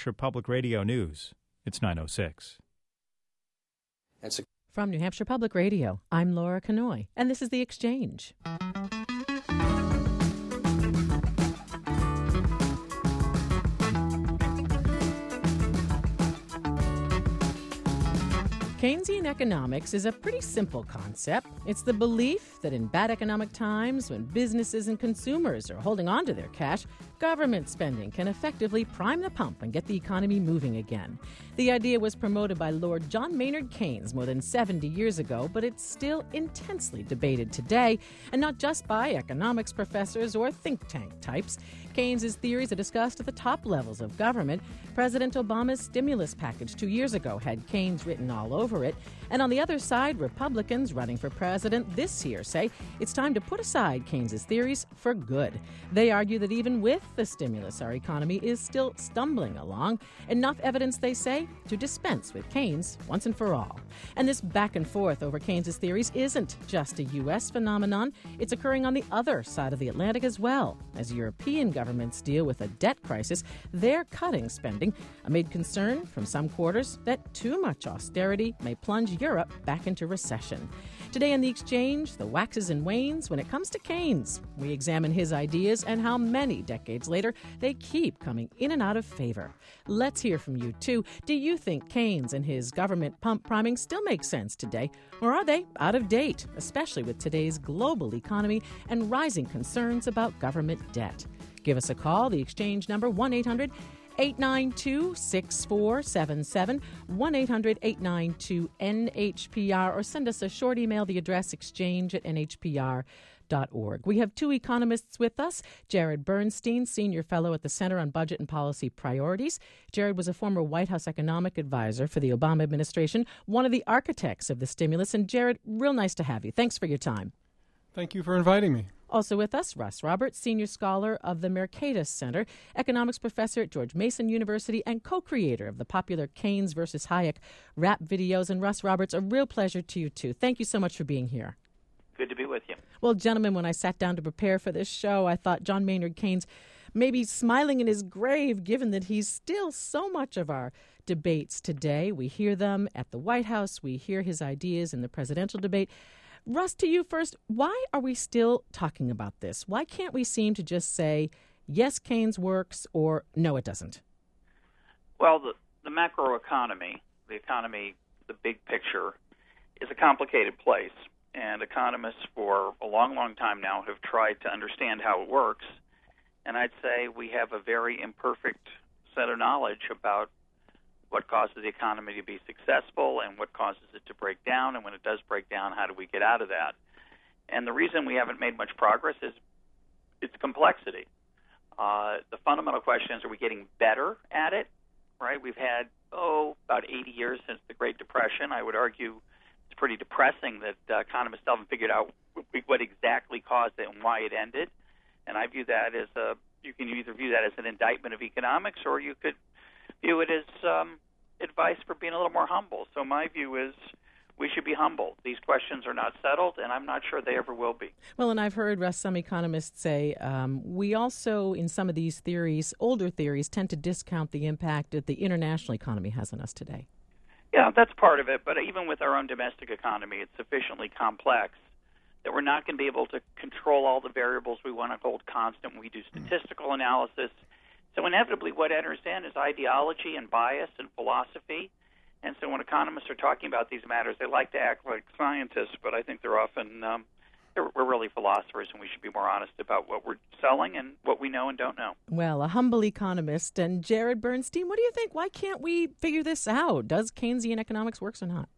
Hampshire Public Radio News. It's 9:06. From New Hampshire Public Radio, I'm Laura Kanoy, and this is The Exchange. Keynesian economics is a pretty simple concept. It's the belief that in bad economic times, when businesses and consumers are holding on to their cash, government spending can effectively prime the pump and get the economy moving again. The idea was promoted by Lord John Maynard Keynes more than 70 years ago, but it's still intensely debated today, and not just by economics professors or think tank types. Keynes's theories are discussed at the top levels of government. President Obama's stimulus package 2 years ago had Keynes written all over it. And on the other side, Republicans running for president this year say it's time to put aside Keynes's theories for good. They argue that even with the stimulus, our economy is still stumbling along. Enough evidence, they say, to dispense with Keynes once and for all. And this back and forth over Keynes's theories isn't just a U.S. phenomenon. It's occurring on the other side of the Atlantic as well. As European governments deal with a debt crisis, they're cutting spending amid concern from some quarters that too much austerity may plunge Europe back into recession. Today in The Exchange, the waxes and wanes when it comes to Keynes. We examine his ideas and how many decades later they keep coming in and out of favor. Let's hear from you, too. Do you think Keynes and his government pump priming still make sense today? Or are they out of date, especially with today's global economy and rising concerns about government debt? Give us a call. The Exchange number, 1-800-892-6477, 1-800-892-NHPR, or send us a short email, the address exchange@nhpr.org. We have two economists with us. Jared Bernstein, Senior Fellow at the Center on Budget and Policy Priorities. Jared was a former White House economic advisor for the Obama administration, one of the architects of the stimulus. And Jared, real nice to have you. Thanks for your time. Thank you for inviting me. Also with us, Russ Roberts, Senior Scholar of the Mercatus Center, economics professor at George Mason University, and co-creator of the popular Keynes versus Hayek rap videos. And Russ Roberts, a real pleasure to you, too. Thank you so much for being here. Good to be with you. Well, gentlemen, when I sat down to prepare for this show, I thought John Maynard Keynes may be smiling in his grave, given that he's still so much of our debates today. We hear them at the White House. We hear his ideas in the presidential debate. Russ, to you first, why are we still talking about this? Why can't we seem to just say, yes, Keynes works, or no, it doesn't? Well, the macroeconomy, the economy, the big picture, is a complicated place. And economists for a long, long time now have tried to understand how it works. And I'd say we have a very imperfect set of knowledge about what causes the economy to be successful and what causes it to break down, and when it does break down, how do we get out of that? And the reason we haven't made much progress is its complexity. The fundamental question is, are we getting better at it? Right? We've had, about 80 years since the Great Depression. I would argue it's pretty depressing that economists still haven't figured out what exactly caused it and why it ended. And I view that as you can either view that as an indictment of economics, or you could view it as advice for being a little more humble. So my view is we should be humble. These questions are not settled, and I'm not sure they ever will be. Well, and I've heard, Russ, some economists say we also, in some of these theories, older theories, tend to discount the impact that the international economy has on us today. Yeah, that's part of it. But even with our own domestic economy, it's sufficiently complex that we're not going to be able to control all the variables we want to hold constant when we do statistical analysis. So inevitably what enters in is ideology and bias and philosophy. And so when economists are talking about these matters, they like to act like scientists, but I think they're often, we're really philosophers, and we should be more honest about what we're selling and what we know and don't know. Well, a humble economist. And Jared Bernstein, what do you think? Why can't we figure this out? Does Keynesian economics work or not?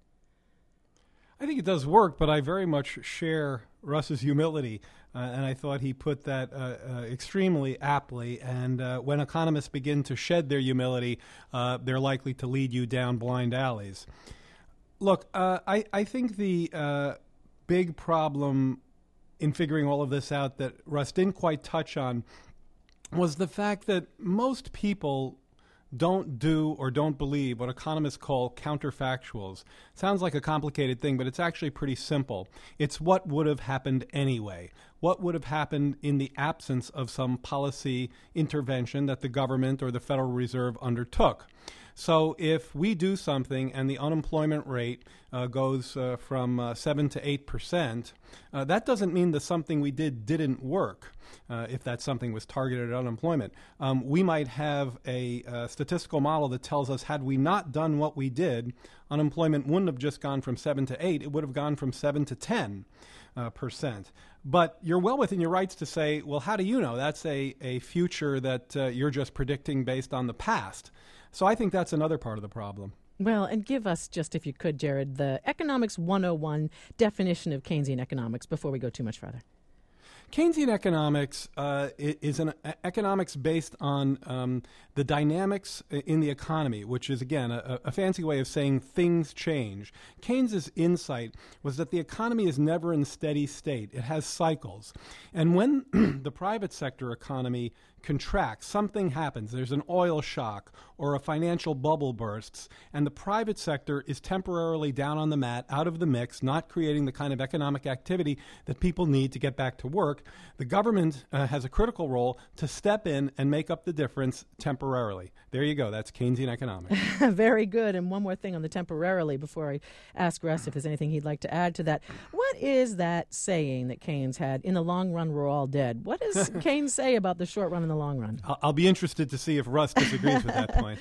I think it does work, but I very much share Russ's humility, and I thought he put that extremely aptly. And when economists begin to shed their humility, they're likely to lead you down blind alleys. Look, I think the big problem in figuring all of this out that Russ didn't quite touch on was the fact that most people don't do or don't believe what economists call counterfactuals. Sounds like a complicated thing, but it's actually pretty simple. It's what would have happened anyway. what would have happened in the absence of some policy intervention that the government or the Federal Reserve undertook. So if we do something and the unemployment rate goes from 7 to 8%, that doesn't mean that something we did didn't work. If that something was targeted at unemployment, we might have a statistical model that tells us had we not done what we did, unemployment wouldn't have just gone from 7 to 8; it would have gone from 7 to 10%. But you're well within your rights to say, well, how do you know? That's a future that you're just predicting based on the past. So I think that's another part of the problem. Well, and give us, just if you could, Jared, the Economics 101 definition of Keynesian economics before we go too much further. Keynesian economics is an economics based on the dynamics in the economy, which is, again, a fancy way of saying things change. Keynes's insight was that the economy is never in steady state. It has cycles. And when the private sector economy contracts, something happens, there's an oil shock or a financial bubble bursts, and the private sector is temporarily down on the mat, out of the mix, not creating the kind of economic activity that people need to get back to work, the government has a critical role to step in and make up the difference temporarily. There you go. That's Keynesian economics. Very good. And one more thing on the temporarily before I ask Russ if there's anything he'd like to add to that. What is that saying that Keynes had, in the long run, we're all dead? What does Keynes say about the short run and the long run? I'll be interested to see if Russ disagrees with that point.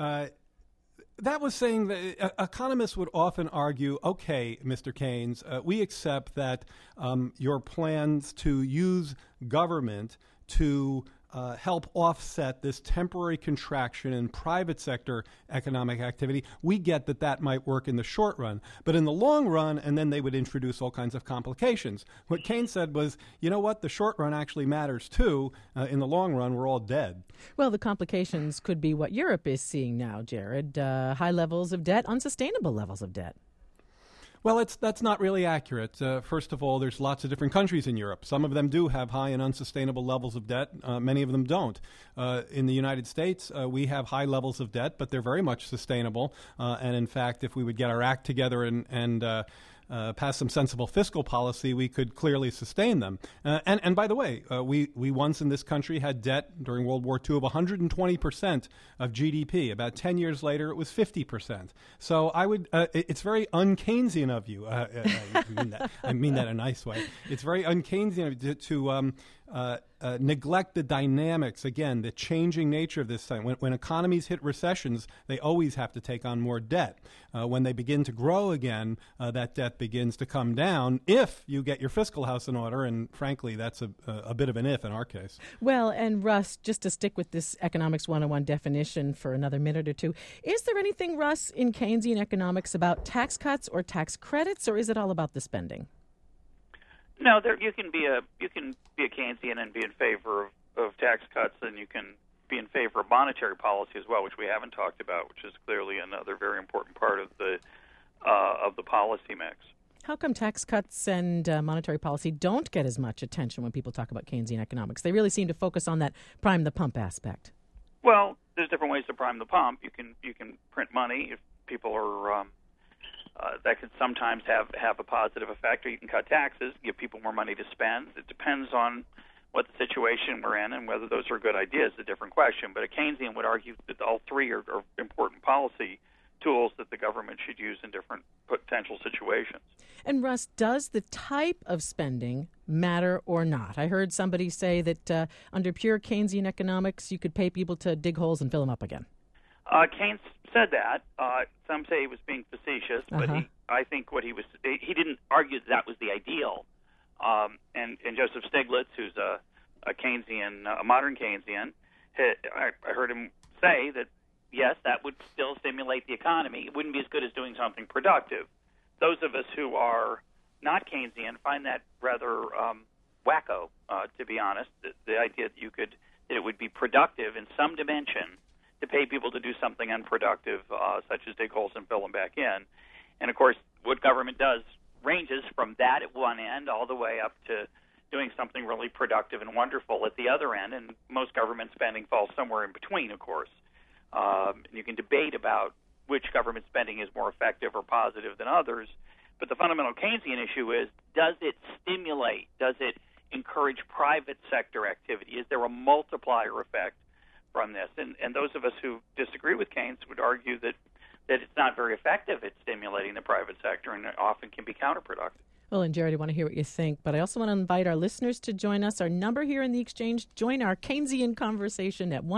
That was saying that economists would often argue, okay, Mr. Keynes, we accept that your plans to use government to help offset this temporary contraction in private sector economic activity. We get that that might work in the short run, but in the long run, and then they would introduce all kinds of complications. What Keynes said was, you know what, the short run actually matters too. In the long run, we're all dead. Well, the complications could be what Europe is seeing now, Jared. High levels of debt, unsustainable levels of debt. Well, that's not really accurate. First of all, there's lots of different countries in Europe. Some of them do have high and unsustainable levels of debt. Many of them don't. In the United States, we have high levels of debt, but they're very much sustainable. And in fact, if we would get our act together and pass some sensible fiscal policy, we could clearly sustain them. And by the way, we once in this country had debt during World War II of 120% of GDP. About 10 years later, it was 50%. So it's very un-Keynesian of you. I mean that in a nice way. It's very un-Keynesian of you to neglect the dynamics, again, the changing nature of this thing. When economies hit recessions, they always have to take on more debt. When they begin to grow again, that debt begins to come down if you get your fiscal house in order, and frankly, that's a bit of an if in our case. Well, and Russ, just to stick with this Economics 101 definition for another minute or two, is there anything, Russ, in Keynesian economics about tax cuts or tax credits, or is it all about the spending? No, you can be a Keynesian and be in favor of tax cuts, and you can be in favor of monetary policy as well, which we haven't talked about, which is clearly another very important part of the policy mix. How come tax cuts and monetary policy don't get as much attention when people talk about Keynesian economics? They really seem to focus on that prime the pump aspect. Well, there's different ways to prime the pump. You can print money if people are. That could sometimes have a positive effect, or you can cut taxes, give people more money to spend. It depends on what the situation we're in and whether those are good ideas. It's a different question. But a Keynesian would argue that all three are important policy tools that the government should use in different potential situations. And Russ, does the type of spending matter or not? I heard somebody say that under pure Keynesian economics, you could pay people to dig holes and fill them up again. Keynes said that. Some say he was being facetious, but I think he didn't argue that was the ideal. And Joseph Stiglitz, who's a Keynesian, a modern Keynesian, I heard him say that yes, that would still stimulate the economy. It wouldn't be as good as doing something productive. Those of us who are not Keynesian find that rather wacko, to be honest. The idea that it would be productive in some dimension to pay people to do something unproductive, such as dig holes and fill them back in. And, of course, what government does ranges from that at one end all the way up to doing something really productive and wonderful at the other end, and most government spending falls somewhere in between, of course. You can debate about which government spending is more effective or positive than others, but the fundamental Keynesian issue is, does it stimulate, does it encourage private sector activity? Is there a multiplier effect from this? And those of us who disagree with Keynes would argue that it's not very effective at stimulating the private sector and often can be counterproductive. Well, and Jared, I want to hear what you think, but I also want to invite our listeners to join us. Our number here in the Exchange, join our Keynesian conversation at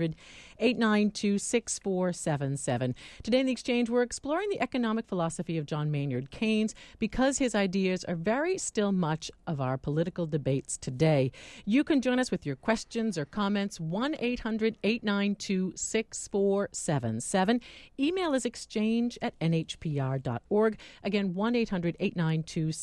1-800-892-6477. Today in the Exchange, we're exploring the economic philosophy of John Maynard Keynes because his ideas are very still much of our political debates today. You can join us with your questions or comments, 1-800-892-6477. Email is exchange@nhpr.org. Again, 1-800-892-6477.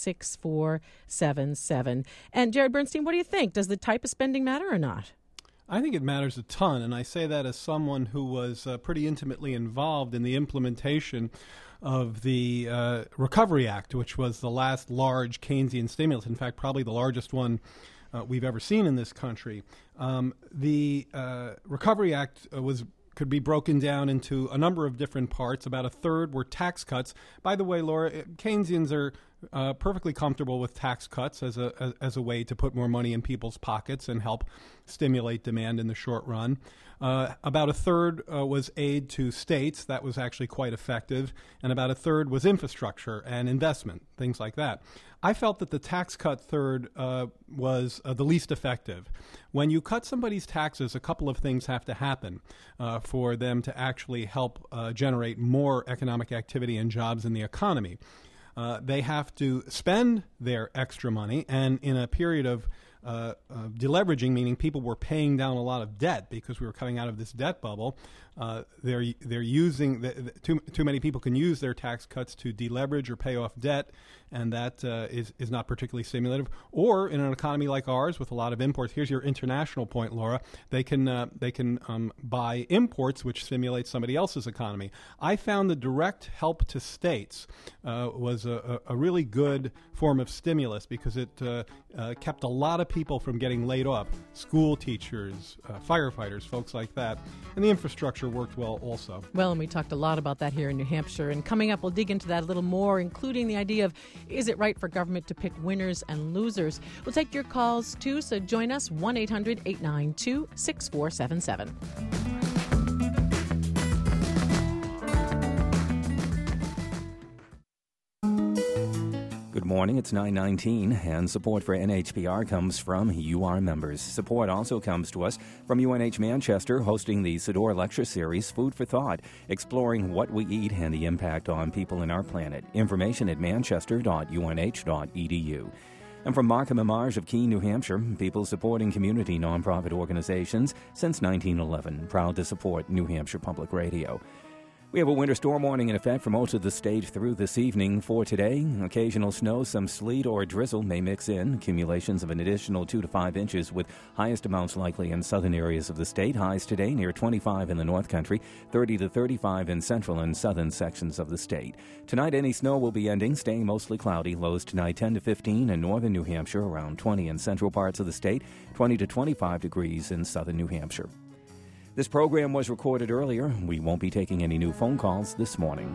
And Jared Bernstein, what do you think? Does the type of spending matter or not? I think it matters a ton, and I say that as someone who was pretty intimately involved in the implementation of the Recovery Act, which was the last large Keynesian stimulus, in fact, probably the largest one we've ever seen in this country. The Recovery Act could be broken down into a number of different parts. About a third were tax cuts. By the way, Laura, Keynesians are perfectly comfortable with tax cuts as a way to put more money in people's pockets and help stimulate demand in the short run. About a third was aid to states. That was actually quite effective. And about a third was infrastructure and investment, things like that. I felt that the tax cut third was the least effective. When you cut somebody's taxes, a couple of things have to happen for them to actually help generate more economic activity and jobs in the economy. They have to spend their extra money, and in a period of deleveraging, meaning people were paying down a lot of debt because we were coming out of this debt bubble. They're using too many people can use their tax cuts to deleverage or pay off debt, and that is not particularly stimulative. Or in an economy like ours with a lot of imports, here's your international point, Laura. They can buy imports, which stimulates somebody else's economy. I found the direct help to states was a really good form of stimulus because it kept a lot of people from getting laid off. School teachers, firefighters, folks like that, and the infrastructure worked well also. Well, and we talked a lot about that here in New Hampshire. And coming up, we'll dig into that a little more, including the idea of, is it right for government to pick winners and losers? We'll take your calls, too, so join us, 1-800-892-6477. Good morning, it's 9:19, and support for NHPR comes from UR members. Support also comes to us from UNH Manchester, hosting the Sador Lecture Series, Food for Thought, exploring what we eat and the impact on people in our planet. Information at manchester.unh.edu. And from Markham and Marsh of Keene, New Hampshire, people supporting community nonprofit organizations since 1911, proud to support New Hampshire Public Radio. We have a winter storm warning in effect for most of the state through this evening. For today, occasional snow, some sleet or drizzle may mix in. Accumulations of an additional 2 to 5 inches with highest amounts likely in southern areas of the state. Highs today near 25 in the North Country, 30 to 35 in central and southern sections of the state. Tonight, any snow will be ending, staying mostly cloudy. Lows tonight 10 to 15 in northern New Hampshire, around 20 in central parts of the state, 20 to 25 degrees in southern New Hampshire. This program was recorded earlier. We won't be taking any new phone calls this morning.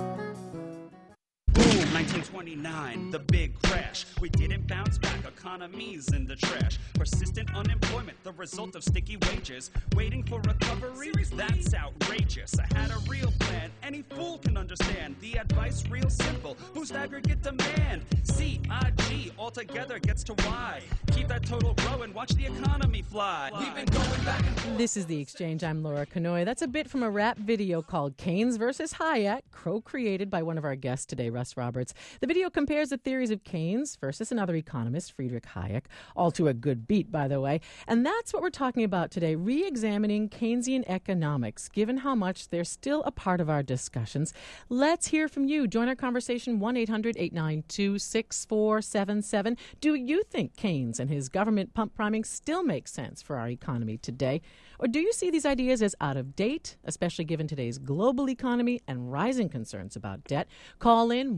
Boom, 1929, the big crash. We didn't bounce back, economy's in the trash. Persistent unemployment, the result of sticky wages. Waiting for recovery, that's outrageous. I had a real plan, any fool can understand. The advice real simple, boost aggregate demand. CIG altogether gets to Y. Keep that total growing, watch the economy fly. We've been going back and forth. This is The Exchange. I'm Laura Kanoy. That's a bit from a rap video called Keynes versus Hayek, co-created by one of our guests today, Russ Roberts. The video compares the theories of Keynes versus another economist, Friedrich Hayek, all to a good beat, by the way. And that's what we're talking about today, re-examining Keynesian economics, given how much they're still a part of our discussions. Let's hear from you. Join our conversation, 1-800-892-6477. Do you think Keynes and his government pump priming still makes sense for our economy today? Or do you see these ideas as out of date, especially given today's global economy and rising concerns about debt? Call in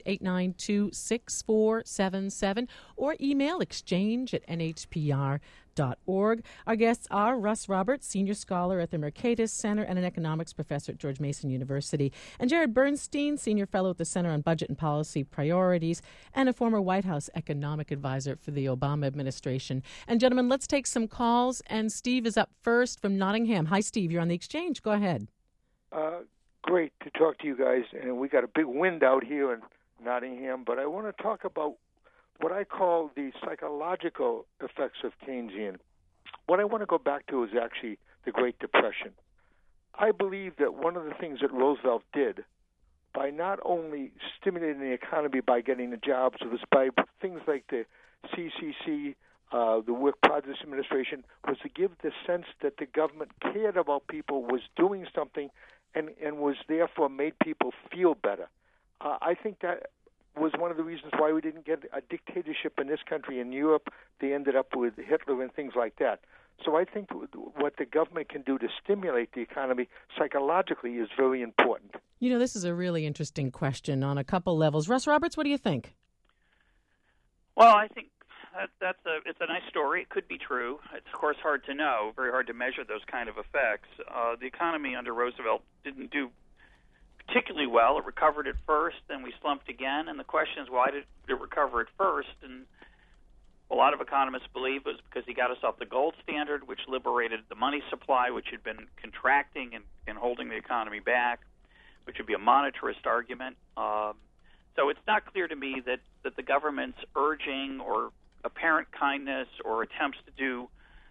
1-800-892-6477 or email exchange@nhpr.org. keynewhampshire.org. Our guests are Russ Roberts, senior scholar at the Mercatus Center and an economics professor at George Mason University, and Jared Bernstein, senior fellow at the Center on Budget and Policy Priorities and a former White House economic advisor for the Obama administration. And gentlemen, let's take some calls. And Steve is up first from Nottingham. Hi, Steve. You're on the exchange. Go ahead. Great to talk to you guys. And we got a big wind out here in Nottingham, but I want to talk about what I call the psychological effects of Keynesian. What I want to go back to is actually the Great Depression. I believe that one of the things that Roosevelt did by not only stimulating the economy by getting the jobs, it was by things like the CCC, the Work Progress Administration, was to give the sense that the government cared about people, was doing something, and was therefore made people feel better. I think that was one of the reasons why we didn't get a dictatorship in this country. In Europe, they ended up with Hitler and things like that. So I think what the government can do to stimulate the economy psychologically is very important. You know, this is a really interesting question on a couple levels. Russ Roberts, what do you think? Well, I think it's a nice story. It could be true. It's, of course, hard to know, very hard to measure those kind of effects. The economy under Roosevelt didn't do particularly well. It recovered at first, then we slumped again, and the question is, why did it recover at first? And a lot of economists believe it was because he got us off the gold standard, which liberated the money supply, which had been contracting and holding the economy back, which would be a monetarist argument. So it's not clear to me that the government's urging or apparent kindness or attempts to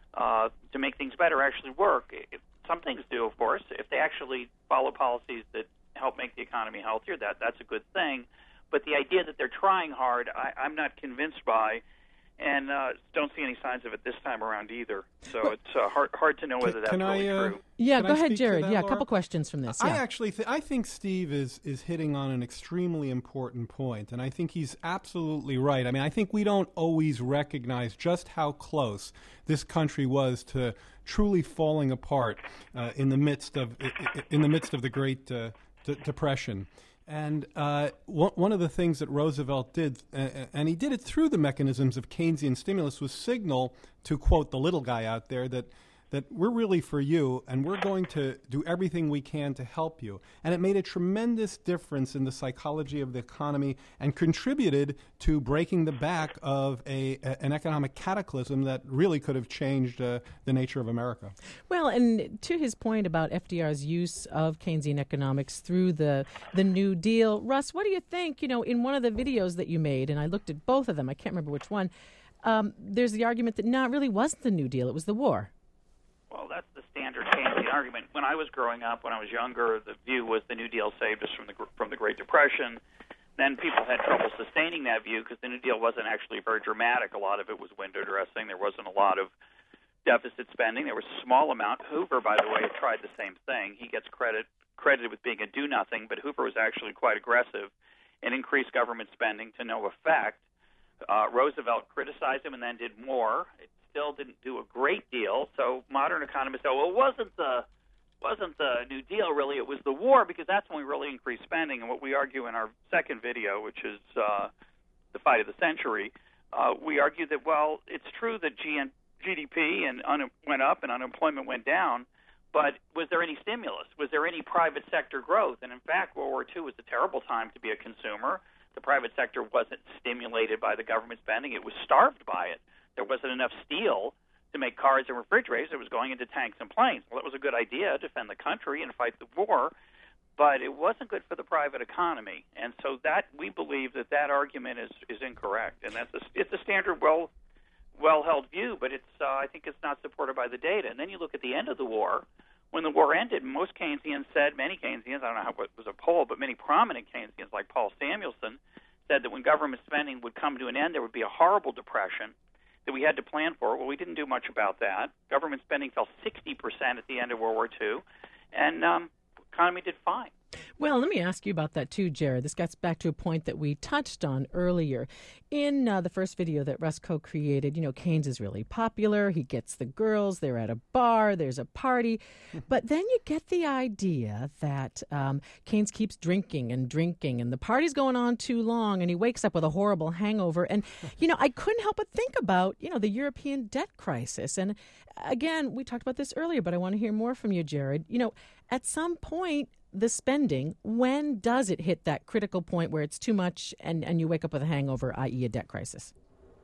make things better actually work. Some things do, of course. If they actually follow policies that help make the economy healthier, that's a good thing. But the idea that they're trying hard, I'm not convinced by, and don't see any signs of it this time around either. So it's hard to know whether that's really true. Yeah, Can go I ahead, speak to Jared. that, Yeah, a Laura? couple questions from this. I Yeah. actually I think Steve is hitting on an extremely important point, and I think he's absolutely right. I mean, I think we don't always recognize just how close this country was to truly falling apart in the midst of the Great Depression. And one of the things that Roosevelt did, and he did it through the mechanisms of Keynesian stimulus, was signal to, quote, the little guy out there that we're really for you, and we're going to do everything we can to help you. And it made a tremendous difference in the psychology of the economy and contributed to breaking the back of an economic cataclysm that really could have changed the nature of America. Well, and to his point about FDR's use of Keynesian economics through the New Deal, Russ, what do you think? You know, in one of the videos that you made, and I looked at both of them, I can't remember which one, there's the argument that, no, it really wasn't the New Deal, it was the war. Well, that's the standard Keynesian argument. When I was growing up, when I was younger, the view was the New Deal saved us from the Great Depression. Then people had trouble sustaining that view because the New Deal wasn't actually very dramatic. A lot of it was window dressing. There wasn't a lot of deficit spending. There was a small amount. Hoover, by the way, tried the same thing. He gets credited with being a do-nothing, but Hoover was actually quite aggressive and increased government spending to no effect. Roosevelt criticized him and then did more. It still didn't do a great deal. So modern economists say, well, it wasn't the New Deal, really. It was the war, because that's when we really increased spending. And what we argue in our second video, which is the fight of the century, we argue that, well, it's true that GDP went up and unemployment went down, but was there any stimulus? Was there any private sector growth? And in fact, World War II was a terrible time to be a consumer. The private sector wasn't stimulated by the government spending. It was starved by it. There wasn't enough steel to make cars and refrigerators. It was going into tanks and planes. Well, it was a good idea to defend the country and fight the war, but it wasn't good for the private economy. And so that we believe that argument is incorrect. And it's a standard well-held view, but I think it's not supported by the data. And then you look at the end of the war. When the war ended, most Keynesians said, many Keynesians, I don't know how it was a poll, but many prominent Keynesians like Paul Samuelson said that when government spending would come to an end, there would be a horrible depression that we had to plan for. Well, we didn't do much about that. Government spending fell 60% at the end of World War II, and the economy did fine. Well, let me ask you about that too, Jared. This gets back to a point that we touched on earlier. In the first video that Russ co-created, Keynes is really popular. He gets the girls. They're at a bar. There's a party. But then you get the idea that Keynes keeps drinking, and the party's going on too long, and he wakes up with a horrible hangover. And, I couldn't help but think about, the European debt crisis. And again, we talked about this earlier, but I want to hear more from you, Jared. At some point, the spending, when does it hit that critical point where it's too much and you wake up with a hangover, i.e. a debt crisis?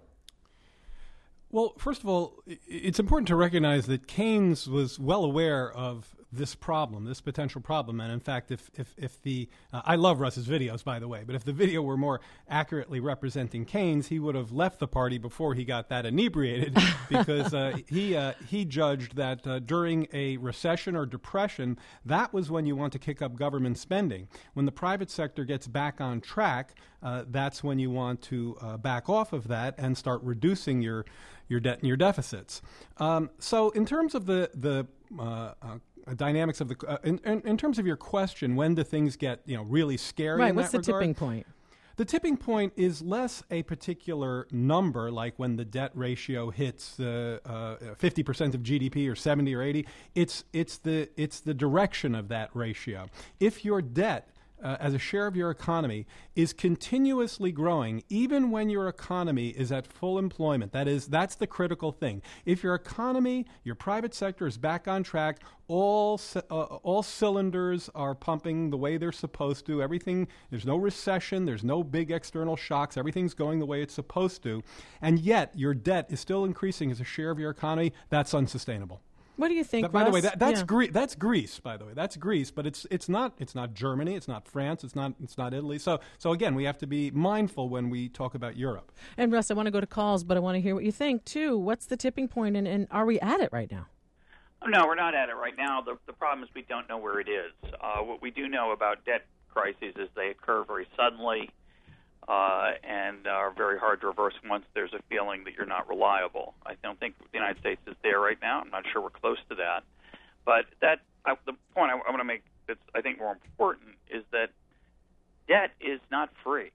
Well, first of all, it's important to recognize that Keynes was well aware of this problem, this potential problem. And in fact, if the I love Russ's videos, by the way, but if the video were more accurately representing Keynes, he would have left the party before he got that inebriated, because he judged that during a recession or depression, that was when you want to kick up government spending. When the private sector gets back on track, that's when you want to back off of that and start reducing your debt and your deficits. So in terms of the dynamics of the in terms of your question, when do things get really scary? Right. In What's that the regard? tipping point? The tipping point is less a particular number, like when the debt ratio hits 50% of GDP or 70 or 80. It's the direction of that ratio. If your debt as a share of your economy is continuously growing, even when your economy is at full employment. That's the critical thing. If your economy, your private sector is back on track, all cylinders are pumping the way they're supposed to. There's no recession, there's no big external shocks. Everything's going the way it's supposed to, and yet your debt is still increasing as a share of your economy. That's unsustainable. What do you think, by the way, Russ? that's Greece. By the way, that's Greece, but it's not Germany, it's not France, it's not Italy. So again, we have to be mindful when we talk about Europe. And Russ, I want to go to calls, but I want to hear what you think too. What's the tipping point, and are we at it right now? No, we're not at it right now. The problem is we don't know where it is. What we do know about debt crises is they occur very suddenly and are very hard to reverse once there's a feeling that you're not reliable. I don't think the United States is there right now. I'm not sure we're close to that. But the point I want to make that's, I think, more important is that debt is not free.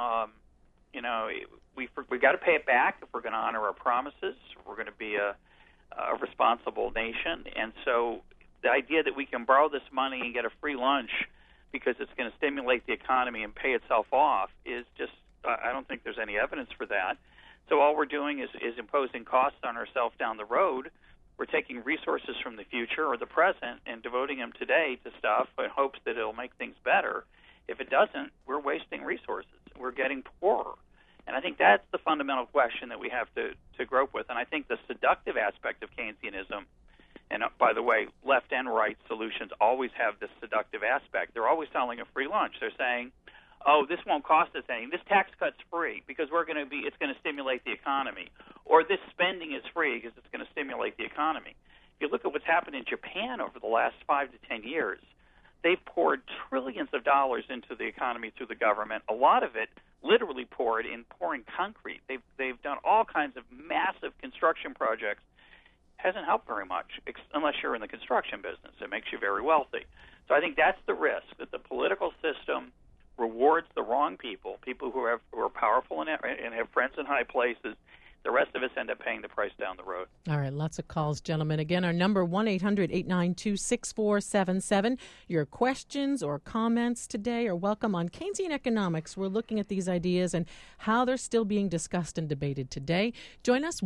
We've got to pay it back if we're going to honor our promises. We're going to be a responsible nation. And so the idea that we can borrow this money and get a free lunch because it's going to stimulate the economy and pay itself off is just, I don't think there's any evidence for that. So all we're doing is imposing costs on ourselves down the road. We're taking resources from the future or the present and devoting them today to stuff in hopes that it'll make things better. If it doesn't, we're wasting resources. We're getting poorer. And I think that's the fundamental question that we have to grope with. And I think the seductive aspect of Keynesianism, and by the way, left and right solutions always have this seductive aspect. They're always selling a free lunch. They're saying, oh, this won't cost us anything. This tax cut's free because it's going to stimulate the economy. Or this spending is free because it's going to stimulate the economy. If you look at what's happened in Japan over the last 5 to 10 years, they've poured trillions of dollars into the economy through the government. A lot of it literally pouring concrete. They've done all kinds of massive construction projects. Hasn't helped very much unless you're in the construction business. It makes you very wealthy. So I think that's the risk, that the political system rewards the wrong people who are powerful and have friends in high places. The rest of us end up paying the price down the road. All right, lots of calls, gentlemen. Again, our number, 1-800-892-6477. Your questions or comments today are welcome on Keynesian economics. We're looking at these ideas and how they're still being discussed and debated today. Join us,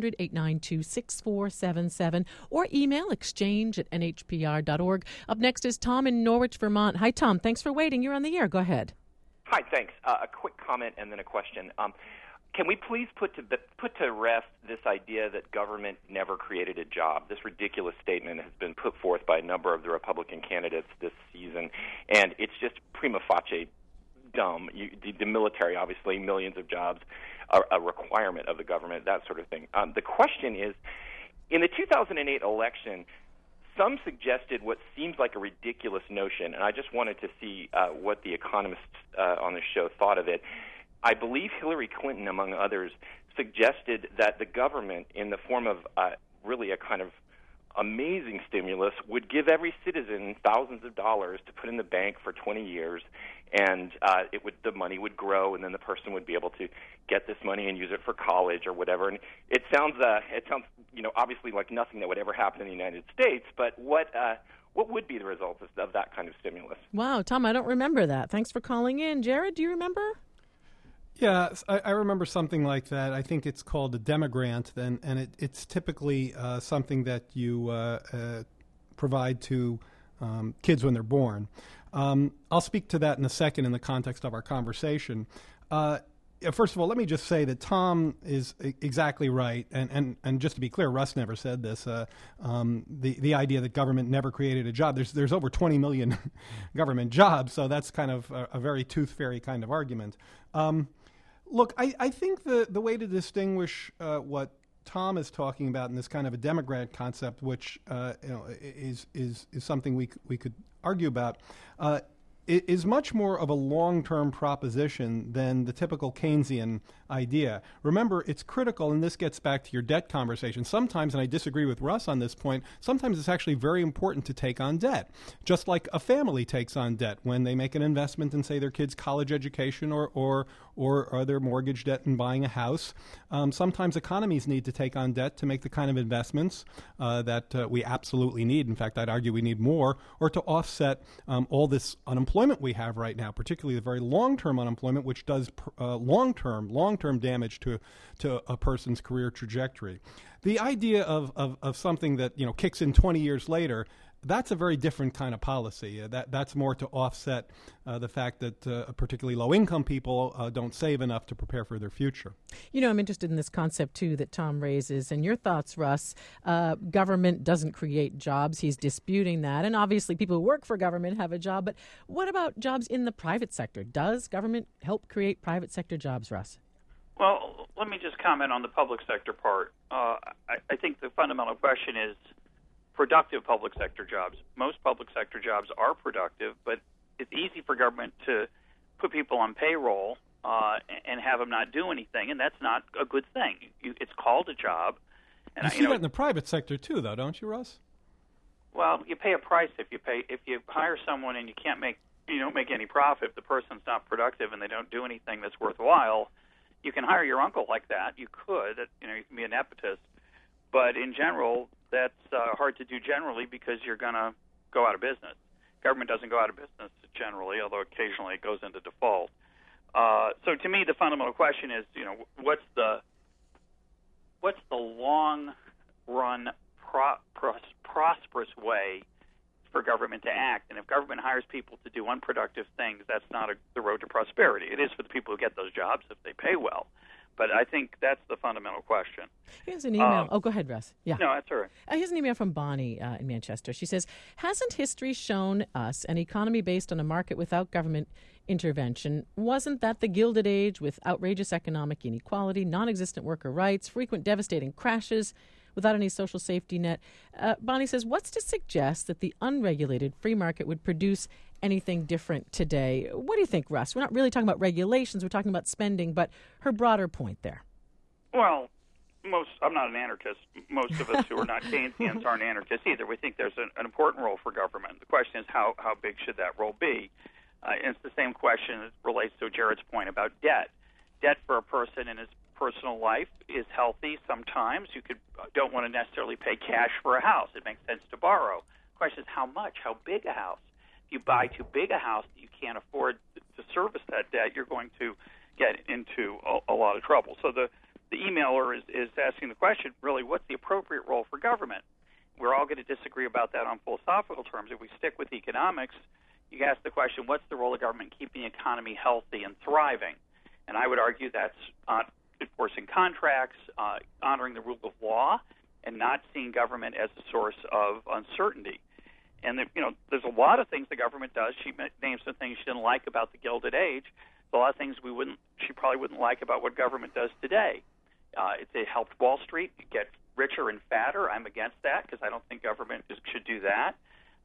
1-800-892-6477, or email exchange@nhpr.org. Up next is Tom in Norwich, Vermont. Hi, Tom. Thanks for waiting. You're on the air. Go ahead. Hi, thanks. A quick comment and then a question. Can we please put to rest this idea that government never created a job? This ridiculous statement has been put forth by a number of the Republican candidates this season, and it's just prima facie dumb. The military, obviously, millions of jobs are a requirement of the government, that sort of thing. The question is, in the 2008 election, some suggested what seems like a ridiculous notion, and I just wanted to see what the economists on the show thought of it. I believe Hillary Clinton, among others, suggested that the government, in the form of really a kind of amazing stimulus would give every citizen thousands of dollars to put in the bank for 20 years, and the money would grow, and then the person would be able to get this money and use it for college or whatever. And it sounds obviously like nothing that would ever happen in the United States, but what would be the result of that kind of stimulus? Wow, Tom, I don't remember that. Thanks for calling in. Jared, do you remember? Yeah, I remember something like that. I think it's called a demogrant, and it's typically something that you provide to kids when they're born. I'll speak to that in a second in the context of our conversation. First of all, let me just say that Tom is exactly right, and just to be clear, Russ never said this. The idea that government never created a job. There's over 20 million government jobs, so that's kind of a very tooth fairy kind of argument. Look, I think the way to distinguish what Tom is talking about in this kind of a demogrant concept, which is something we could argue about, is much more of a long-term proposition than the typical Keynesian idea. Remember, it's critical, and this gets back to your debt conversation. Sometimes, and I disagree with Russ on this point, sometimes it's actually very important to take on debt, just like a family takes on debt when they make an investment in, say, their kids' college education or their mortgage debt in buying a house. Sometimes economies need to take on debt to make the kind of investments that we absolutely need. In fact, I'd argue we need more, or to offset all this unemployment we have right now, particularly the very long-term unemployment, which does long-term damage to a person's career trajectory. The idea of something that kicks in 20 years later, that's a very different kind of policy. That's more to offset the fact that particularly low-income people don't save enough to prepare for their future. I'm interested in this concept, too, that Tom raises. And your thoughts, Russ, government doesn't create jobs. He's disputing that. And obviously people who work for government have a job. But what about jobs in the private sector? Does government help create private sector jobs, Russ? Well, let me just comment on the public sector part. I think the fundamental question is productive public sector jobs. Most public sector jobs are productive, but it's easy for government to put people on payroll and have them not do anything, and that's not a good thing. It's called a job. And you see that in the private sector too, though, don't you, Russ? Well, you pay a price if you hire someone and you don't make any profit. If the person's not productive and they don't do anything that's worthwhile, you can hire your uncle like that. You could, you can be a nepotist, but in general, that's hard to do generally because you're going to go out of business. Government doesn't go out of business generally, although occasionally it goes into default. So to me, the fundamental question is, what's the long-run prosperous way for government to act? And if government hires people to do unproductive things, that's not the road to prosperity. It is for the people who get those jobs if they pay well. But I think that's the fundamental question. Here's an email. Go ahead, Russ. Yeah. No, that's all right. Here's an email from Bonnie in Manchester. She says, hasn't history shown us an economy based on a market without government intervention? Wasn't that the Gilded Age with outrageous economic inequality, non-existent worker rights, frequent devastating crashes without any social safety net? Bonnie says, what's to suggest that the unregulated free market would produce anything different today? What do you think, Russ? We're not really talking about regulations. We're talking about spending, but her broader point there. Well, I'm not an anarchist. Most of us who are not Keynesians aren't anarchists either. We think there's an important role for government. The question is how big should that role be? And it's the same question that relates to Jared's point about debt. Debt for a person in his personal life is healthy sometimes. You don't want to necessarily pay cash for a house. It makes sense to borrow. The question is how much, how big a house. If you buy too big a house that you can't afford to service that debt, you're going to get into a lot of trouble. So the emailer is asking the question, really, what's the appropriate role for government? We're all going to disagree about that on philosophical terms. If we stick with economics, you ask the question, what's the role of government in keeping the economy healthy and thriving? And I would argue that's enforcing contracts, honoring the rule of law, and not seeing government as a source of uncertainty. And there's a lot of things the government does. She names some things she didn't like about the Gilded Age. There's a lot of things she probably wouldn't like about what government does today. It helped Wall Street get richer and fatter. I'm against that because I don't think government should do that.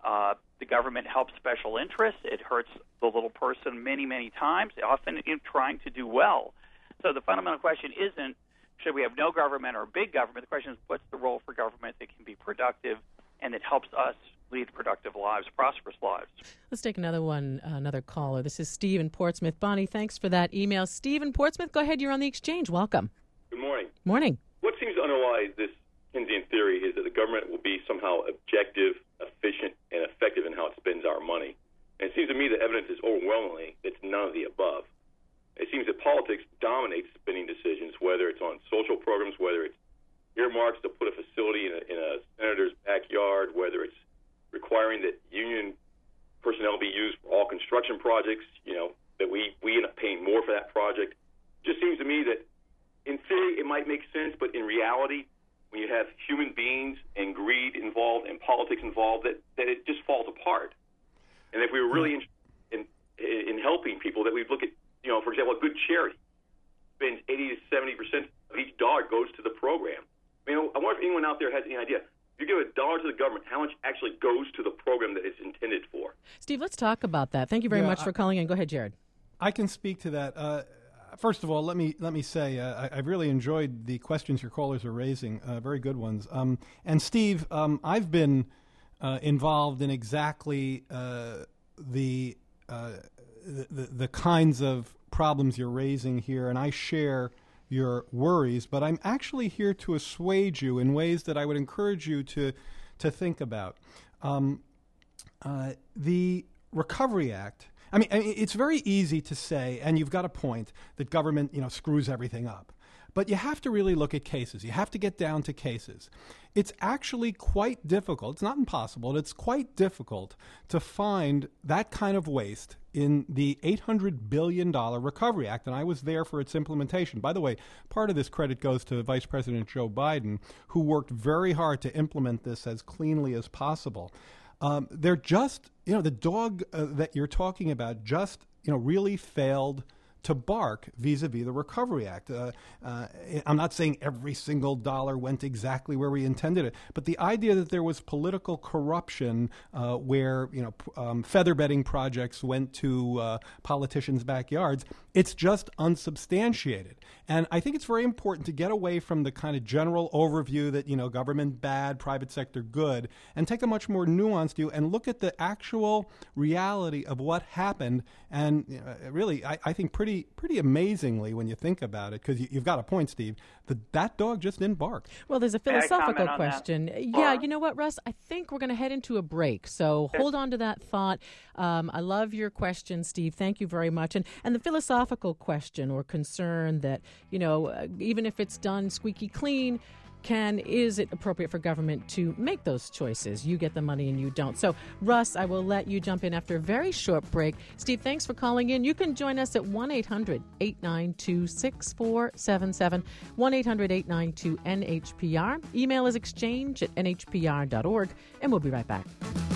The government helps special interests. It hurts the little person many, many times, often in trying to do well. So the fundamental question isn't should we have no government or big government. The question is what's the role for government that can be productive and it helps us lead productive lives, prosperous lives. Let's take another caller. This is Steve in Portsmouth. Bonnie, thanks for that email. Steve in Portsmouth, go ahead. You're on the Exchange. Welcome. Good morning. Morning. What seems to underlie this Keynesian theory is that the government will be somehow objective, efficient, and effective in how it spends our money. And it seems to me the evidence is overwhelmingly it's none of the above. It seems that politics dominates spending decisions, whether it's on social programs, whether it's earmarks to put a facility in a senator's backyard, whether it's requiring that union personnel be used for all construction projects, that we end up paying more for that project. It just seems to me that in theory it might make sense, but in reality, when you have human beings and greed involved and politics involved, that it just falls apart. And if we were really interested in helping people, that we'd look at, for example, a good charity spends 80 to 70% of each dollar goes to the program. I wonder if anyone out there has any idea. If you give $1 to the government, how much actually goes to the program that it's intended for? Steve, let's talk about that. Thank you very much for calling in. Go ahead, Jared. I can speak to that. First of all, let me say I've really enjoyed the questions your callers are raising. Very good ones. And Steve, I've been involved in exactly the kinds of problems you're raising here, and I share your worries, but I'm actually here to assuage you in ways that I would encourage you to think about. The Recovery Act, I mean, it's very easy to say, and you've got a point, that government, screws everything up. But you have to really look at cases. You have to get down to cases. It's actually quite difficult. It's not impossible. It's quite difficult to find that kind of waste in the $800 billion Recovery Act, and I was there for its implementation. By the way, part of this credit goes to Vice President Joe Biden, who worked very hard to implement this as cleanly as possible. They're just, the dog that you're talking about just, really failed to bark vis-a-vis the Recovery Act. I'm not saying every single dollar went exactly where we intended it, but the idea that there was political corruption where feather bedding projects went to politicians' backyards, it's just unsubstantiated. And I think it's very important to get away from the kind of general overview that, government bad, private sector good, and take a much more nuanced view and look at the actual reality of what happened. And really, I think pretty amazingly when you think about it, because you've got a point, Steve, that dog just didn't bark. Well, there's a philosophical question. Yeah, you know what, Russ? I think we're going to head into a break, so hold on to that thought. I love your question, Steve. Thank you very much. And the philosophical question or concern that, even if it's done squeaky clean, is it appropriate for government to make those choices? You get the money and you don't. So, Russ, I will let you jump in after a very short break. Steve, thanks for calling in. You can join us at 1-800-892-6477, 1-800-892-NHPR. Email is exchange@nhpr.org, and we'll be right back.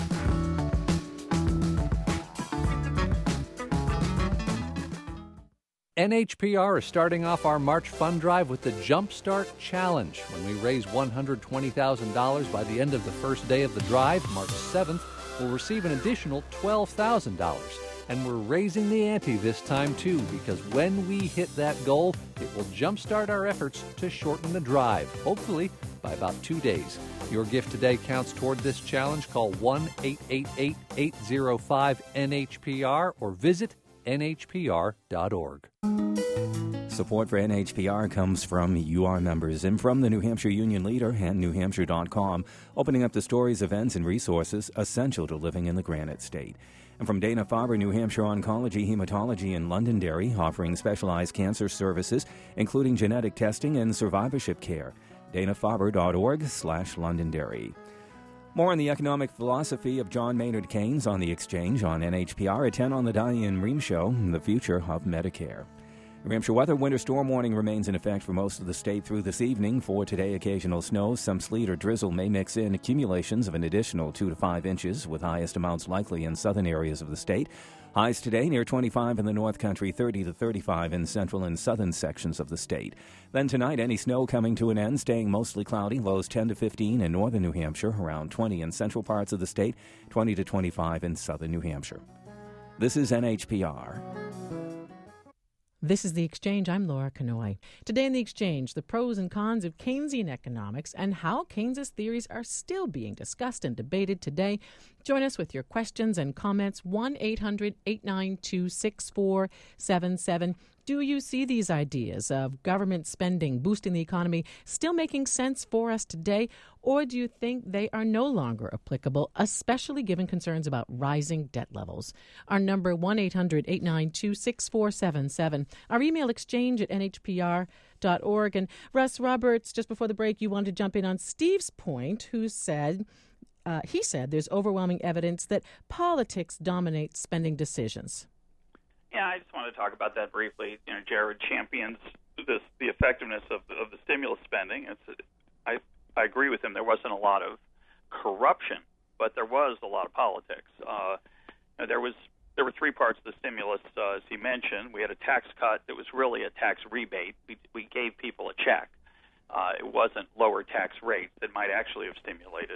NHPR is starting off our March Fund Drive with the Jumpstart Challenge. When we raise $120,000 by the end of the first day of the drive, March 7th, we'll receive an additional $12,000. And we're raising the ante this time, too, because when we hit that goal, it will jumpstart our efforts to shorten the drive, hopefully by about 2 days. Your gift today counts toward this challenge. Call 1-888-805-NHPR or visit NHPR.org. Support for NHPR comes from UR members and from the New Hampshire Union Leader and NewHampshire.com, opening up the stories, events, and resources essential to living in the Granite State. And from Dana-Farber, New Hampshire Oncology, Hematology in Londonderry, offering specialized cancer services, including genetic testing and survivorship care. danafarber.org/Londonderry. More on the economic philosophy of John Maynard Keynes on the Exchange on NHPR at 10 on the Diane Rehm Show, the future of Medicare. New Hampshire weather, winter storm warning remains in effect for most of the state through this evening. For today, occasional snow, some sleet or drizzle may mix in accumulations of an additional 2 to 5 inches, with highest amounts likely in southern areas of the state. Highs today near 25 in the North Country, 30 to 35 in central and southern sections of the state. Then tonight, any snow coming to an end, staying mostly cloudy, lows 10 to 15 in northern New Hampshire, around 20 in central parts of the state, 20 to 25 in southern New Hampshire. This is NHPR. This is The Exchange. I'm Laura Kanoy. Today in The Exchange, the pros and cons of Keynesian economics and how Keynes's theories are still being discussed and debated today. Join us with your questions and comments, 1-800-892-6477. Do you see these ideas of government spending, boosting the economy, still making sense for us today? Or do you think they are no longer applicable, especially given concerns about rising debt levels? Our number, 1-800-892-6477. Our email, exchange@nhpr.org. And Russ Roberts, just before the break, you wanted to jump in on Steve's point, who said... he said there's overwhelming evidence that politics dominates spending decisions. Yeah, I just want to talk about that briefly. Jared champions the effectiveness of the stimulus spending. I agree with him. There wasn't a lot of corruption, but there was a lot of politics. There were three parts of the stimulus, as he mentioned. We had a tax cut that was really a tax rebate. We gave people a check. It wasn't lower tax rates that might actually have stimulated.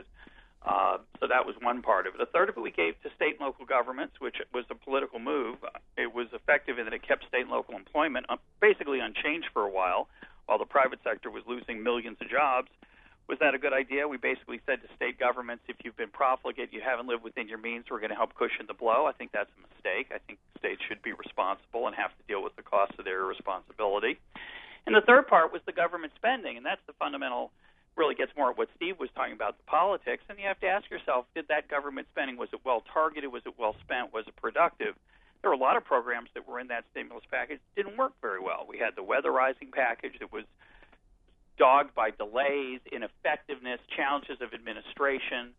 So that was one part of it. A third of it we gave to state and local governments, which was a political move. It was effective in that it kept state and local employment basically unchanged for a while the private sector was losing millions of jobs. Was that a good idea? We basically said to state governments, if you've been profligate, you haven't lived within your means, we're going to help cushion the blow. I think that's a mistake. I think states should be responsible and have to deal with the cost of their irresponsibility. And the third part was the government spending, and that's the fundamental really gets more at what Steve was talking about, the politics, and you have to ask yourself, did that government spending, was it well targeted, was it well spent, was it productive? There were a lot of programs that were in that stimulus package that didn't work very well. We had the weatherizing package that was dogged by delays, ineffectiveness, challenges of administration.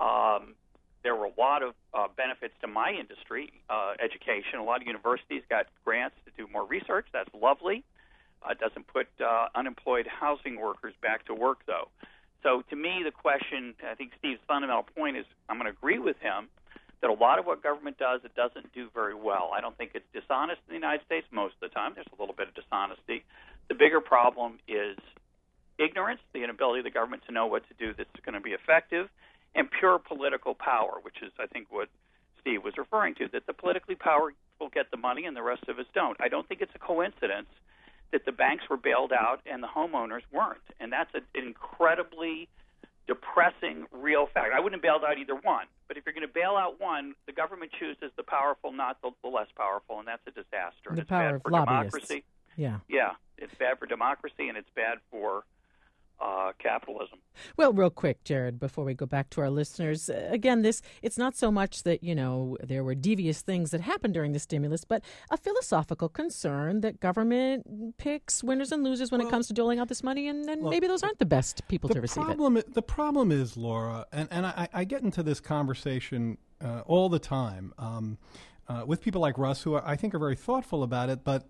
There were a lot of benefits to my industry, education. A lot of universities got grants to do more research. That's lovely. It doesn't put unemployed housing workers back to work, though. So to me, the question, I think Steve's fundamental point is, I'm going to agree with him, that a lot of what government does, it doesn't do very well. I don't think it's dishonest in the United States most of the time. There's a little bit of dishonesty. The bigger problem is ignorance, the inability of the government to know what to do that's going to be effective, and pure political power, which is, I think, what Steve was referring to, that the politically powerful get the money and the rest of us don't. I don't think it's a coincidence that the banks were bailed out and the homeowners weren't. And that's an incredibly depressing real fact. I wouldn't have bailed out either one. But if you're going to bail out one, the government chooses the powerful, not the less powerful, and that's a disaster. The it's power bad of for lobbyists. democracy. Yeah. Yeah, it's bad for democracy, and it's bad for capitalism. Well, real quick, Jared, before we go back to our listeners, again, it's not so much that, there were devious things that happened during the stimulus, but a philosophical concern that government picks winners and losers when it comes to doling out this money, and maybe those aren't the best people to receive it. The problem is, Laura, and I get into this conversation all the time with people like Russ, who I think are very thoughtful about it, but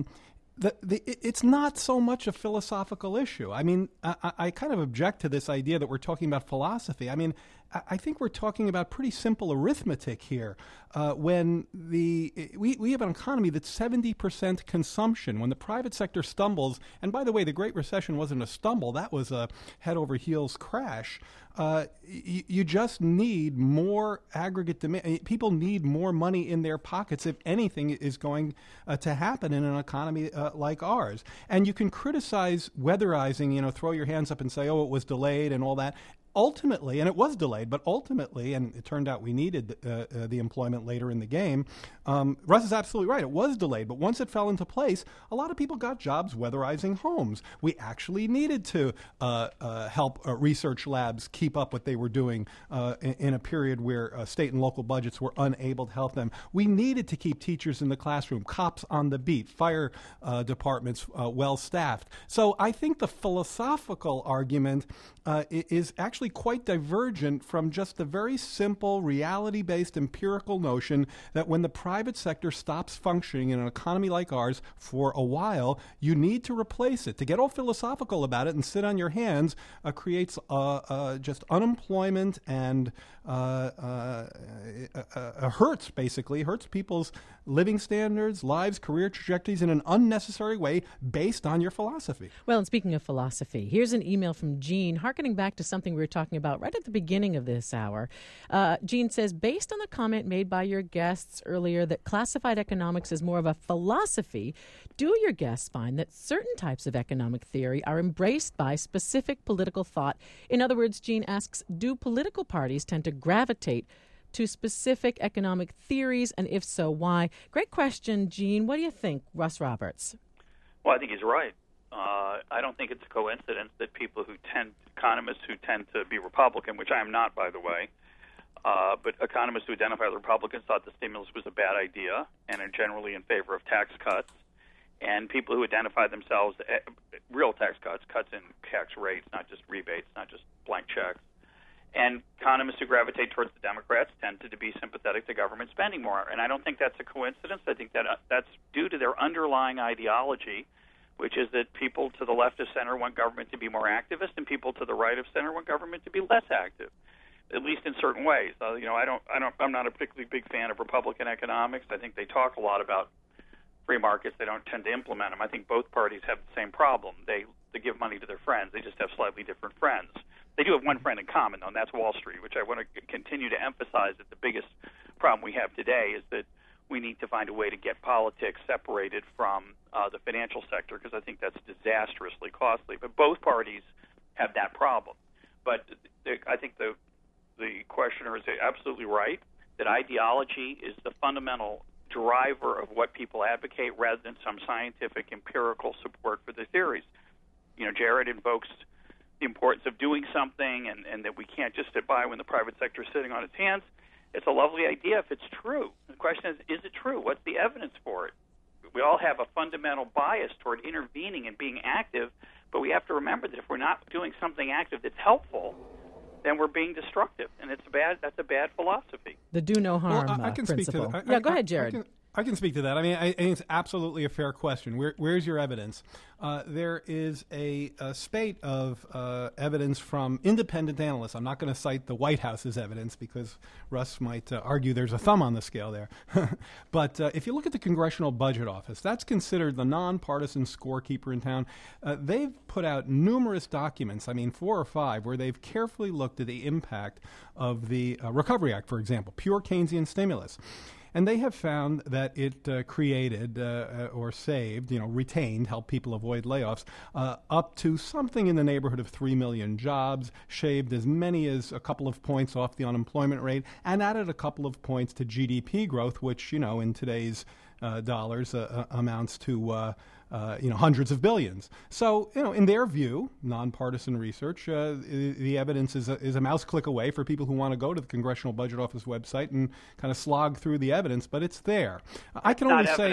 it's not so much a philosophical issue. I mean, I kind of object to this idea that we're talking about philosophy. I mean, I think we're talking about pretty simple arithmetic here. When we have an economy that's 70% consumption. When the private sector stumbles, and by the way, the Great Recession wasn't a stumble, that was a head-over-heels crash. You just need more aggregate demand. People need more money in their pockets if anything is going to happen in an economy like ours. And you can criticize weatherizing, throw your hands up and say, oh, it was delayed and all that. Ultimately, and it was delayed, but ultimately, and it turned out we needed the employment later in the game. Russ is absolutely right. It was delayed, but once it fell into place, a lot of people got jobs weatherizing homes. We actually needed to help research labs keep up what they were doing in a period where state and local budgets were unable to help them. We needed to keep teachers in the classroom, cops on the beat, fire departments well-staffed. So I think the philosophical argument is actually quite divergent from just the very simple, reality-based, empirical notion that when the private sector stops functioning in an economy like ours for a while, you need to replace it. To get all philosophical about it and sit on your hands creates just unemployment and hurts people's living standards, lives, career trajectories in an unnecessary way based on your philosophy. Well, and speaking of philosophy, here's an email from Jean, hearkening back to something we were talking about right at the beginning of this hour. Gene says, based on the comment made by your guests earlier that classified economics is more of a philosophy, do your guests find that certain types of economic theory are embraced by specific political thought? In other words, Gene asks, do political parties tend to gravitate to specific economic theories, and if so, why? Great question, Gene. What do you think, Russ Roberts? Well, I think he's right. I don't think it's a coincidence that economists who tend to be Republican, which I am not, by the way, but economists who identify as Republicans thought the stimulus was a bad idea and are generally in favor of tax cuts, and people who identify themselves real tax cuts in tax rates, not just rebates, not just blank checks. And economists who gravitate towards the Democrats tend to be sympathetic to government spending more. And I don't think that's a coincidence. I think that that's due to their underlying ideology, which is that people to the left of center want government to be more activist, and people to the right of center want government to be less active, at least in certain ways. I'm not a particularly big fan of Republican economics. I think they talk a lot about free markets. They don't tend to implement them. I think both parties have the same problem. They give money to their friends. They just have slightly different friends. They do have one friend in common, though, and that's Wall Street, which I want to continue to emphasize that the biggest problem we have today is that we need to find a way to get politics separated from the financial sector, because I think that's disastrously costly. But both parties have that problem. But I think the questioner is absolutely right that ideology is the fundamental driver of what people advocate rather than some scientific empirical support for the theories. Jared invokes the importance of doing something and that we can't just sit by when the private sector is sitting on its hands. It's a lovely idea if it's true. The question is it true? What's the evidence for it? We all have a fundamental bias toward intervening and being active, but we have to remember that if we're not doing something active that's helpful, then we're being destructive, and that's a bad philosophy. The do no harm I can principle. speak to that. Go ahead, Jared. I can speak to that. I mean, I think it's absolutely a fair question. Where's your evidence? There is a spate of evidence from independent analysts. I'm not going to cite the White House's evidence because Russ might argue there's a thumb on the scale there. But if you look at the Congressional Budget Office, that's considered the nonpartisan scorekeeper in town. They've put out numerous documents, 4 or 5, where they've carefully looked at the impact of the Recovery Act, for example, pure Keynesian stimulus. And they have found that it created or saved, retained, helped people avoid layoffs, up to something in the neighborhood of 3 million jobs, shaved as many as a couple of points off the unemployment rate, and added a couple of points to GDP growth, which, in today's dollars amounts to hundreds of billions. So, in their view, nonpartisan research, the evidence is a mouse click away for people who want to go to the Congressional Budget Office website and kind of slog through the evidence, but it's there. I can only say,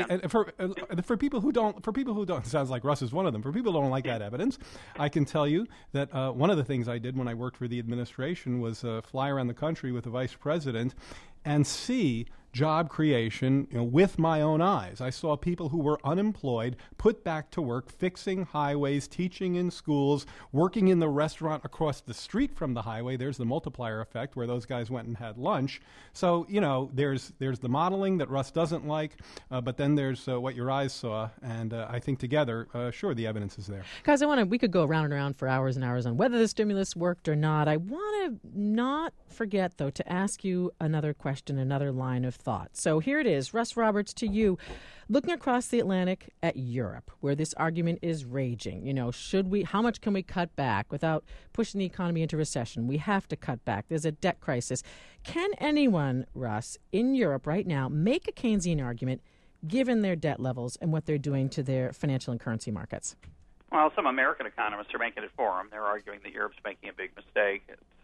for people who don't, sounds like Russ is one of them, for people who don't like that evidence, I can tell you that one of the things I did when I worked for the administration was fly around the country with the vice president and see job creation with my own eyes. I saw people who were unemployed put back to work, fixing highways, teaching in schools, working in the restaurant across the street from the highway. There's the multiplier effect where those guys went and had lunch. So, there's the modeling that Russ doesn't like, but then there's what your eyes saw. And I think together, sure, the evidence is there. Guys, we could go around and around for hours and hours on whether the stimulus worked or not. I want to not forget, though, to ask you another question, another line of thought. So here it is. Russ Roberts, to you. Looking across the Atlantic at Europe, where this argument is raging, how much can we cut back without pushing the economy into recession? We have to cut back. There's a debt crisis. Can anyone, Russ, in Europe right now make a Keynesian argument given their debt levels and what they're doing to their financial and currency markets? Well, some American economists are making it for them. They're arguing that Europe's making a big mistake.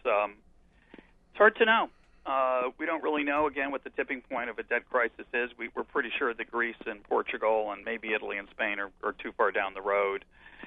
It's hard to know. We don't really know, again, what the tipping point of a debt crisis is. We're pretty sure that Greece and Portugal and maybe Italy and Spain are too far down the road.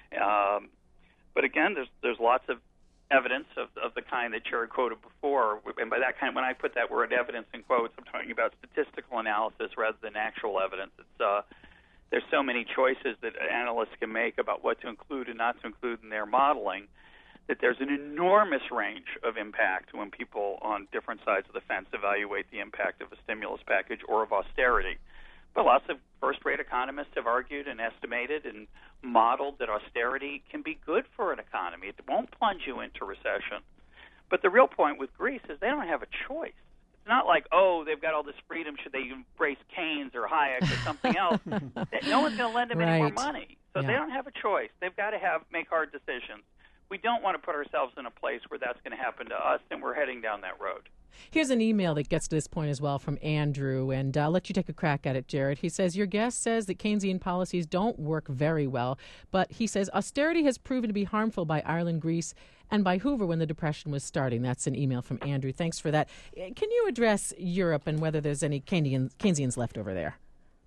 But again, there's lots of evidence of the kind that Jared quoted before. And by that kind, when I put that word evidence in quotes, I'm talking about statistical analysis rather than actual evidence. There's so many choices that analysts can make about what to include and not to include in their modeling that there's an enormous range of impact when people on different sides of the fence evaluate the impact of a stimulus package or of austerity. But lots of first-rate economists have argued and estimated and modeled that austerity can be good for an economy. It won't plunge you into recession. But the real point with Greece is they don't have a choice. It's not like, oh, they've got all this freedom. Should they embrace Keynes or Hayek or something else? No one's going to lend them any more money. So they don't have a choice. They've got to make hard decisions. We don't want to put ourselves in a place where that's going to happen to us, and we're heading down that road. Here's an email that gets to this point as well from Andrew, and I'll let you take a crack at it, Jared. He says, your guest says that Keynesian policies don't work very well, but he says austerity has proven to be harmful by Ireland, Greece, and by Hoover when the Depression was starting. That's an email from Andrew. Thanks for that. Can you address Europe and whether there's any Keynesians left over there?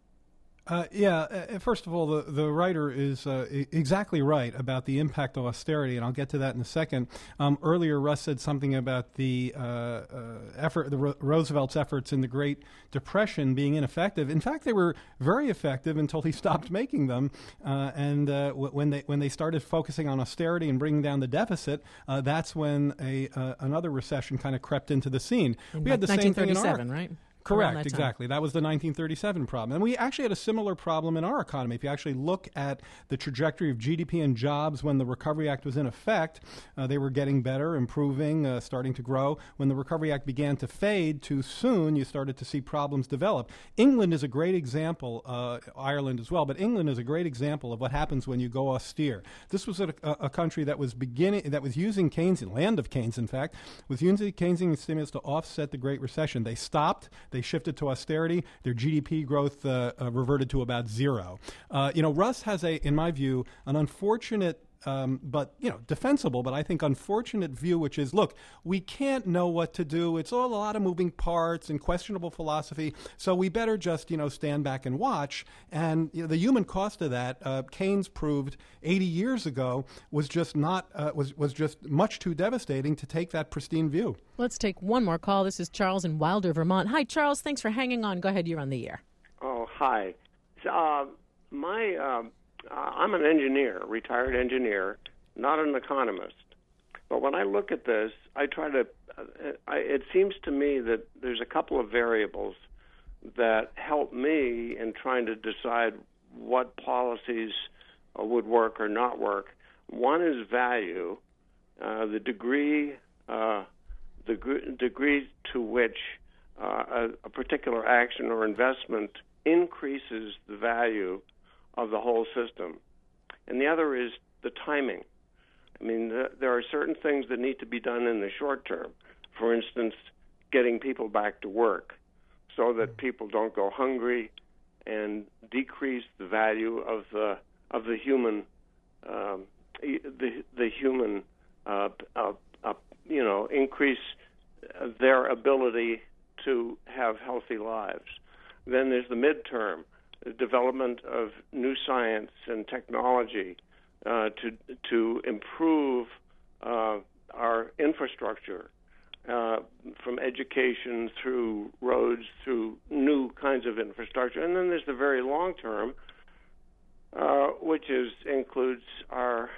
First of all, the writer is exactly right about the impact of austerity, and I'll get to that in a second. Earlier, Russ said something about the Roosevelt's efforts in the Great Depression being ineffective. In fact, they were very effective until he stopped making them, and when they started focusing on austerity and bringing down the deficit, that's when another recession kind of crept into the scene. We had the same thing in 1937, right? Correct, exactly. That was the 1937 problem. And we actually had a similar problem in our economy. If you actually look at the trajectory of GDP and jobs when the Recovery Act was in effect, they were getting better, improving, starting to grow. When the Recovery Act began to fade too soon, you started to see problems develop. England is a great example, Ireland as well, but England is a great example of what happens when you go austere. This was a country that was using Keynesian, land of Keynes, in fact, was using Keynesian stimulus to offset the Great Recession. They stopped. They shifted to austerity. Their GDP growth reverted to about zero. Russ has in my view, an unfortunate but defensible, but I think unfortunate view, which is, look, we can't know what to do. It's all a lot of moving parts and questionable philosophy, so we better just, stand back and watch. And the human cost of that, Keynes proved 80 years ago, was just much too devastating to take that pristine view. Let's take one more call. This is Charles in Wilder, Vermont. Hi, Charles. Thanks for hanging on. Go ahead. You're on the air. Oh, hi. I'm an engineer, retired engineer, not an economist. But when I look at this, it seems to me that there's a couple of variables that help me in trying to decide what policies would work or not work. One is value, the degree to which a particular action or investment increases the value of the whole system. And the other is the timing. I mean, there are certain things that need to be done in the short term. For instance, getting people back to work so that people don't go hungry and decrease the value of the human increase their ability to have healthy lives. Then there's the midterm, the development of new science and technology to improve our infrastructure, from education through roads, through new kinds of infrastructure. And then there's the very long term, which includes our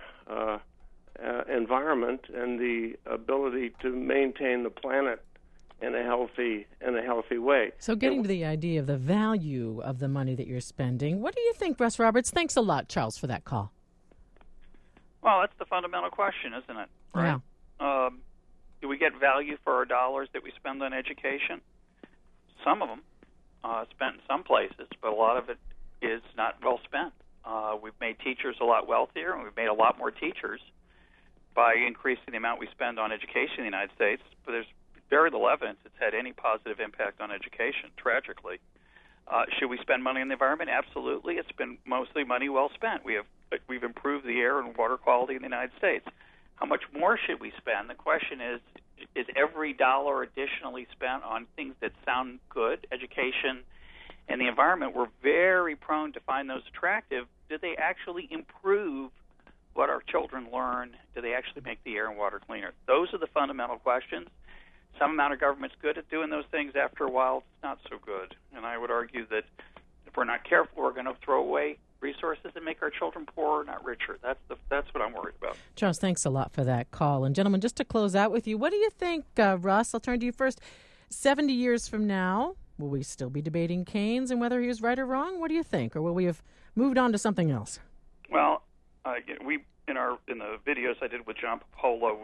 environment and the ability to maintain the planet in a healthy way. So getting to the idea of the value of the money that you're spending, what do you think, Russ Roberts? Thanks a lot, Charles, for that call. Well, that's the fundamental question, isn't it? Right? Yeah. Do we get value for our dollars that we spend on education? Some of them spent in some places, but a lot of it is not well spent. We've made teachers a lot wealthier, and we've made a lot more teachers by increasing the amount we spend on education in the United States, but there's very little evidence it's had any positive impact on education, tragically. Should we spend money on the environment? Absolutely. It's been mostly money well spent. We've improved the air and water quality in the United States. How much more should we spend? The question is every dollar additionally spent on things that sound good, education and the environment? We're very prone to find those attractive. Do they actually improve what our children learn? Do they actually make the air and water cleaner? Those are the fundamental questions. Some amount of government's good at doing those things. After a while, it's not so good. And I would argue that if we're not careful, we're going to throw away resources and make our children poorer, not richer. That's what I'm worried about. Charles, thanks a lot for that call. And gentlemen, just to close out with you, what do you think, Russ? I'll turn to you first. 70 years from now, will we still be debating Keynes and whether he was right or wrong? What do you think? Or will we have moved on to something else? Well, we in the videos I did with John Popolo,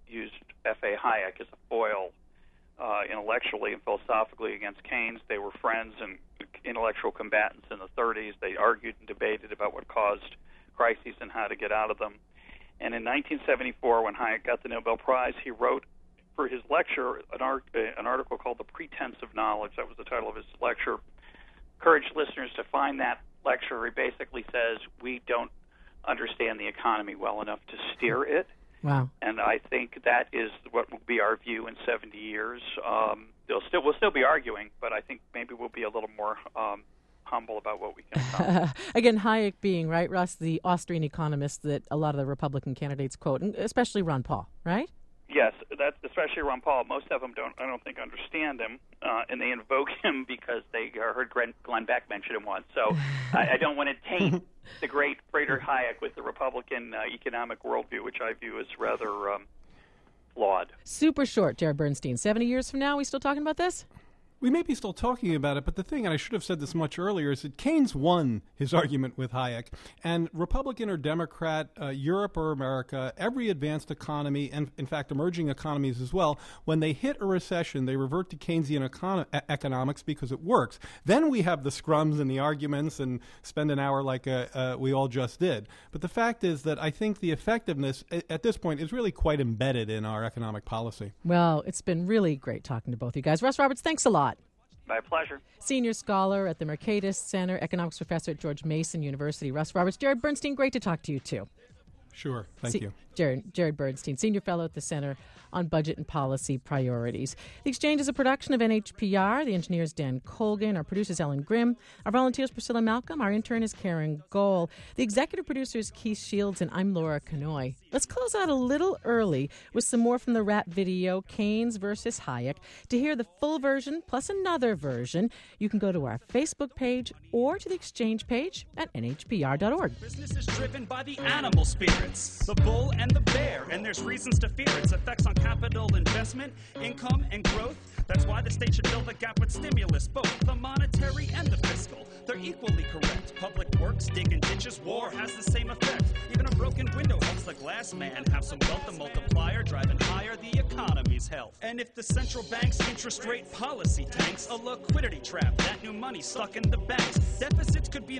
used F.A. Hayek as a foil intellectually and philosophically against Keynes. They were friends and intellectual combatants in the 30s. They argued and debated about what caused crises and how to get out of them. And in 1974, when Hayek got the Nobel Prize, he wrote for his lecture an article called The Pretense of Knowledge. That was the title of his lecture. Encourage listeners to find that lecture. He basically says we don't understand the economy well enough to steer it. Wow. And I think that is what will be our view in 70 years. We'll still be arguing, but I think maybe we'll be a little more humble about what we can accomplish. Again, Hayek being, right, Russ, the Austrian economist that a lot of the Republican candidates quote, and especially Ron Paul, right? Yes, that's especially Ron Paul. Most of them I don't think understand him, and they invoke him because they heard Glenn Beck mention him once. So I don't want to taint the great Friedrich Hayek with the Republican economic worldview, which I view as rather flawed. Super short, Jared Bernstein. 70 years from now, we still talking about this? We may be still talking about it, but the thing, and I should have said this much earlier, is that Keynes won his argument with Hayek. And Republican or Democrat, Europe or America, every advanced economy, and in fact emerging economies as well, when they hit a recession, they revert to Keynesian economics because it works. Then we have the scrums and the arguments and spend an hour like we all just did. But the fact is that I think the effectiveness at this point is really quite embedded in our economic policy. Well, it's been really great talking to both you guys. Russ Roberts, thanks a lot. My pleasure. Senior scholar at the Mercatus Center, economics professor at George Mason University. Russ Roberts. Jared Bernstein, great to talk to you, too. Sure. Thank you. Jared Bernstein, Senior Fellow at the Center on Budget and Policy Priorities. The Exchange is a production of NHPR. The engineer is Dan Colgan. Our producer is Ellen Grimm. Our volunteer is Priscilla Malcolm. Our intern is Karen Gohl. The executive producer is Keith Shields, and I'm Laura Kanoy. Let's close out a little early with some more from the rap video, Keynes versus Hayek. To hear the full version plus another version, you can go to our Facebook page or to the Exchange page at nhpr.org. Business is driven by the animal spirits, the bull and the bear, and there's reasons to fear its effects on capital investment, income, and growth. That's why the state should fill the gap with stimulus, both the monetary and the fiscal. They're equally correct. Public works, digging ditches, war has the same effect. Even a broken window helps the glass man have some wealth, a multiplier driving higher the economy's health. And if the central bank's interest rate policy tanks, a liquidity trap, that new money stuck in the banks, deficits could be